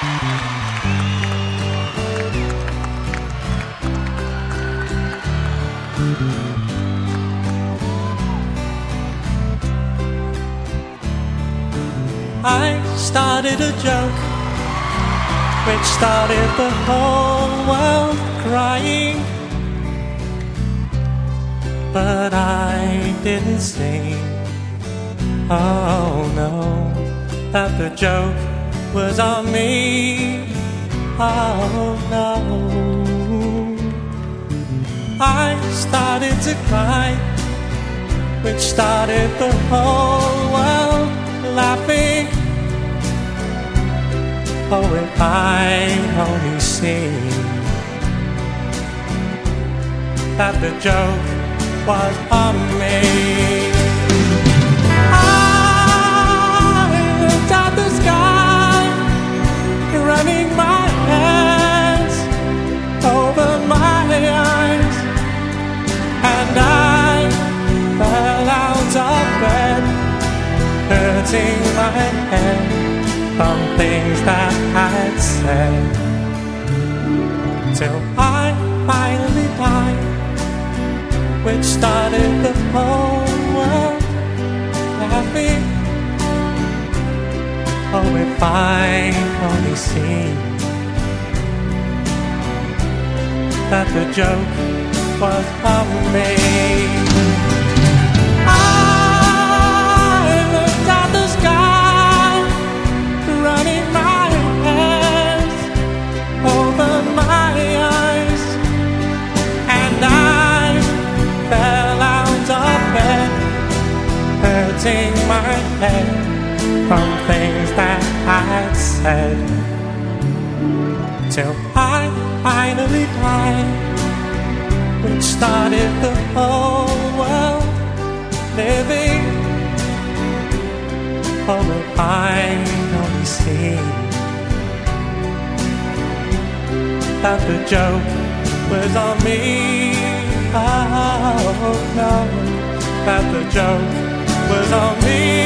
I started a joke which started the whole world crying, but I didn't sing. Oh no, that the joke was on me. Oh no, I started to cry, which started the whole world laughing. Oh, if I only see that the joke was on me. I looked at the sky, running my hands over my eyes, and I fell out of bed, hurting my head from things that I'd said, till I finally died, which started the whole world laughing. Oh, if I only seen that the joke was on me. Hurting my head from things that I'd said, till I finally died, which started the whole world living. Oh, if I only see that the joke was on me. Oh no, that the joke was on me.